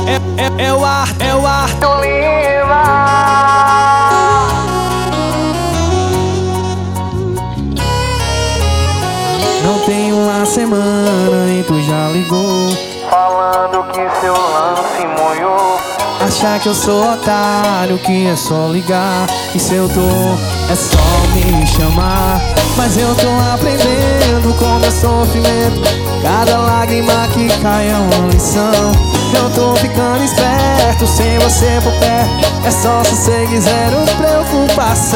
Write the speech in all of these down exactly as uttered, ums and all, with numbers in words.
É, é, é o ar, é o Arthur Lima. Não tem uma semana e tu já ligou, falando que seu lance molhou. Achar que eu sou otário, que é só ligar, e se eu tô, é só me chamar. Mas eu tô aprendendo com meu sofrimento, cada lágrima que cai é uma lição. Eu tô ficando esperto, sem você por perto, é só sossego e zero preocupação.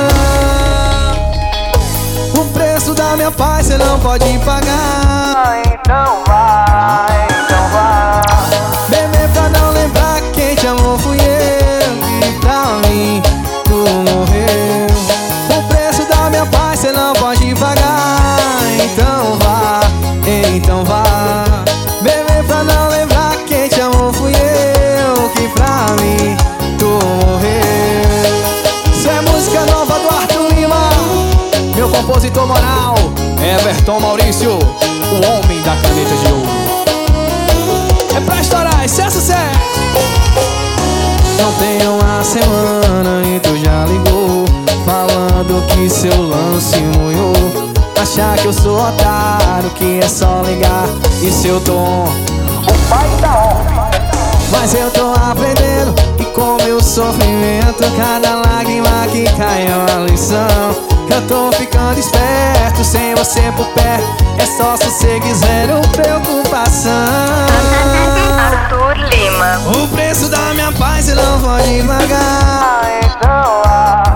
O preço da minha paz cê não pode pagar. Ah, então vai, então vai. Beber pra não lembrar que quem te amou fui eu, e pra mim tu morreu. O preço da minha paz cê não pode pagar. Então vá, então vá. Beber pra não lembrar que quem te amou fui eu, que pra mim tu morreu. Isso é música nova do Arthur Lima, meu compositor moral, Everton Maurício, o homem da caneta de ouro. É pra estourar, esse é sucesso. Não tem uma semana e tu já ligou, falando que seu lance moiou. Achar que eu sou otário, que é só ligar, e seu tom, O pai da honra. mas eu tô aprendendo, e com meu sofrimento, cada lágrima que cai é uma lição. Eu tô ficando esperto, sem você por perto, é só sossego e zero preocupação. Arthur Lima. O preço da minha paz você não pode pagar. Ah, então vai.